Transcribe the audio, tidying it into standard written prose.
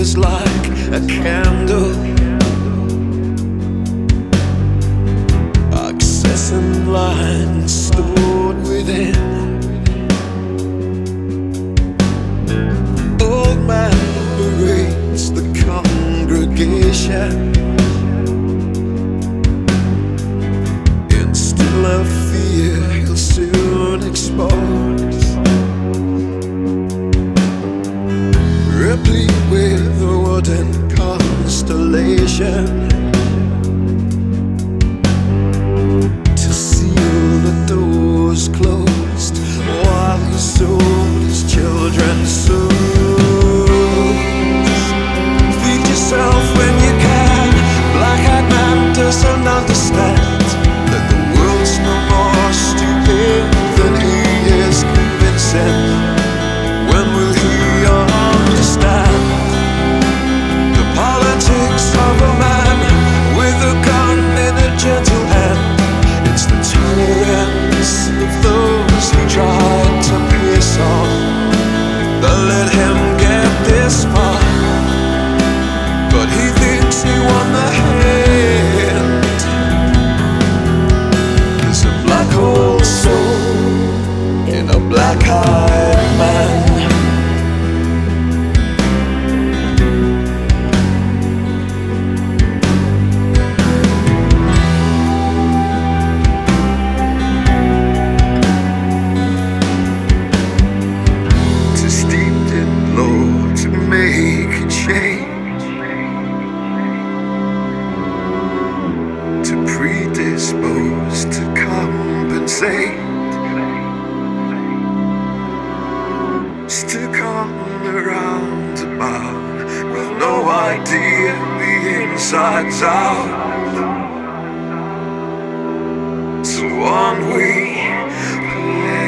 is like a candle, accessing lines stored within. Old man berates the congregation, instill a fear he'll soon expose, replete with a wooden constellation to seal the doors closed while he sold his children's souls. Feed yourself when you can. Black-eyed man doesn't understand that the world's no more stupid than he is convincing. When will he understand the politics of a man with a gun in a gentle hand? It's the tolerance of those he tried to piss off that let him get this far. But he thinks he won the hand. There's a black hole soul in a black-eyed man. To make a change, to predispose, to compensate, stuck on the roundabout with no idea the inside's out. So on we play.